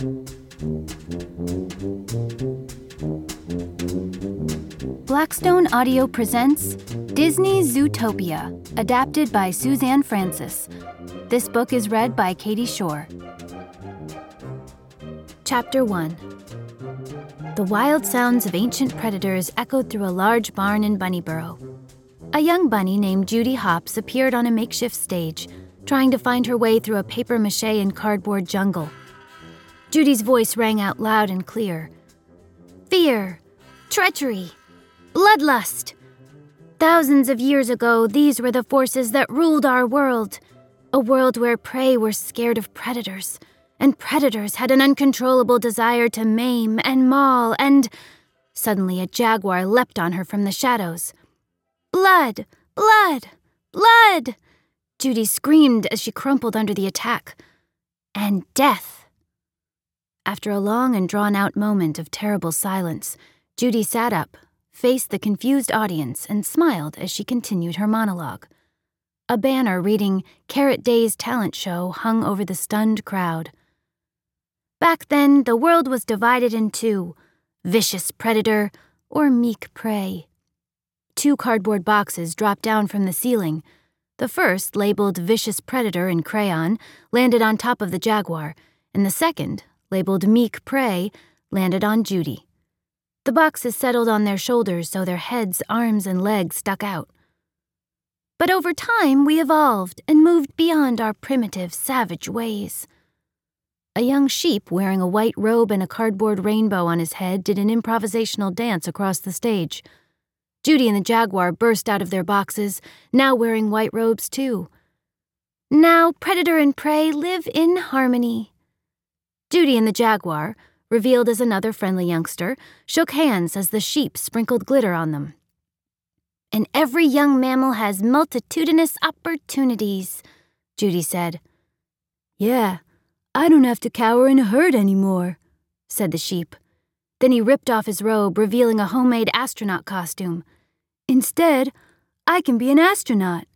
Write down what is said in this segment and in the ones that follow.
Blackstone Audio presents Disney's Zootopia, adapted by Suzanne Francis. This book is read by Katie Shore. Chapter 1. The wild sounds of ancient predators echoed through a large barn in Bunnyburrow. A young bunny named Judy Hopps appeared on a makeshift stage, trying to find her way through a papier-mâché and cardboard jungle. Judy's voice rang out loud and clear. Fear, treachery, bloodlust. Thousands of years ago, these were the forces that ruled our world. A world where prey were scared of predators, and predators had an uncontrollable desire to maim and maul, and... Suddenly a jaguar leapt on her from the shadows. Blood! Blood! Blood! Judy screamed as she crumpled under the attack. And death. After a long and drawn-out moment of terrible silence, Judy sat up, faced the confused audience, and smiled as she continued her monologue. A banner reading Carrot Day's talent show hung over the stunned crowd. Back then, the world was divided in two, vicious predator or meek prey. 2 cardboard boxes dropped down from the ceiling. The first, labeled Vicious Predator in crayon, landed on top of the jaguar, and the second, labeled Meek Prey, landed on Judy. The boxes settled on their shoulders so their heads, arms, and legs stuck out. But over time, we evolved and moved beyond our primitive, savage ways. A young sheep wearing a white robe and a cardboard rainbow on his head did an improvisational dance across the stage. Judy and the jaguar burst out of their boxes, now wearing white robes too. Now predator and prey live in harmony. Judy and the jaguar, revealed as another friendly youngster, shook hands as the sheep sprinkled glitter on them. And every young mammal has multitudinous opportunities, Judy said. Yeah, I don't have to cower in a herd anymore, said the sheep. Then he ripped off his robe, revealing a homemade astronaut costume. Instead, I can be an astronaut.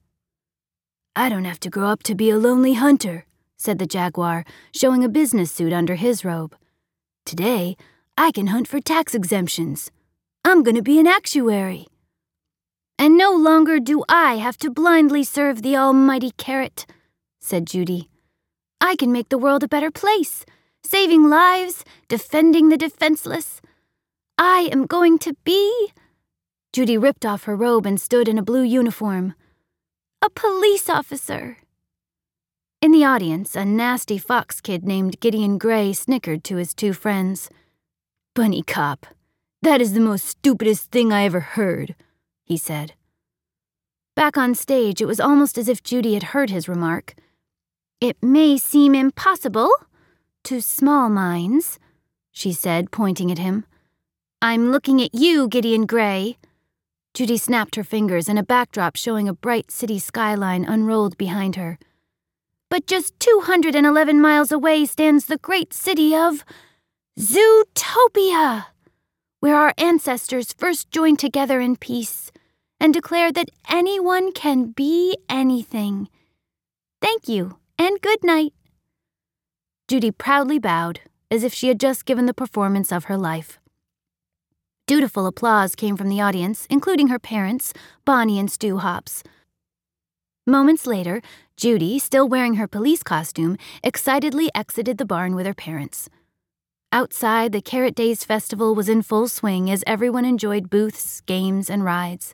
I don't have to grow up to be a lonely hunter, said the jaguar, showing a business suit under his robe. Today, I can hunt for tax exemptions. I'm going to be an actuary. And no longer do I have to blindly serve the almighty carrot, said Judy. I can make the world a better place, saving lives, defending the defenseless. I am going to be... Judy ripped off her robe and stood in a blue uniform. A police officer. In the audience, a nasty fox kid named Gideon Gray snickered to his 2 friends. Bunny cop, that is the most stupidest thing I ever heard, he said. Back on stage, it was almost as if Judy had heard his remark. It may seem impossible to small minds, she said, pointing at him. I'm looking at you, Gideon Gray. Judy snapped her fingers and a backdrop showing a bright city skyline unrolled behind her. But just 211 miles away stands the great city of Zootopia, where our ancestors first joined together in peace and declared that anyone can be anything. Thank you, and good night. Judy proudly bowed, as if she had just given the performance of her life. Dutiful applause came from the audience, including her parents, Bonnie and Stu Hopps. Moments later, Judy, still wearing her police costume, excitedly exited the barn with her parents. Outside, the Carrot Days festival was in full swing as everyone enjoyed booths, games, and rides.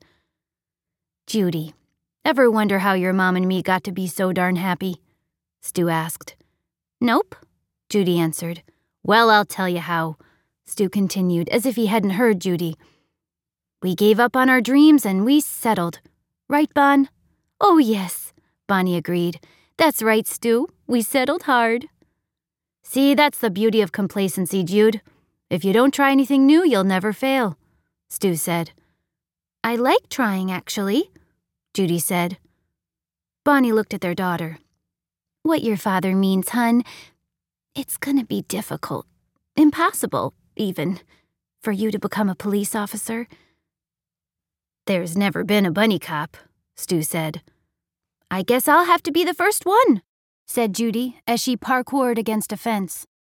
Judy, ever wonder how your mom and me got to be so darn happy? Stu asked. Nope, Judy answered. Well, I'll tell you how, Stu continued, as if he hadn't heard Judy. We gave up on our dreams and we settled. Right, Bon? Oh, yes, Bonnie agreed. That's right, Stu. We settled hard. See, that's the beauty of complacency, Jude. If you don't try anything new, you'll never fail, Stu said. I like trying, actually, Judy said. Bonnie looked at their daughter. What your father means, hun, it's gonna be difficult, impossible, even, for you to become a police officer. There's never been a bunny cop, Stu said. I guess I'll have to be the first one, said Judy as she parkoured against a fence.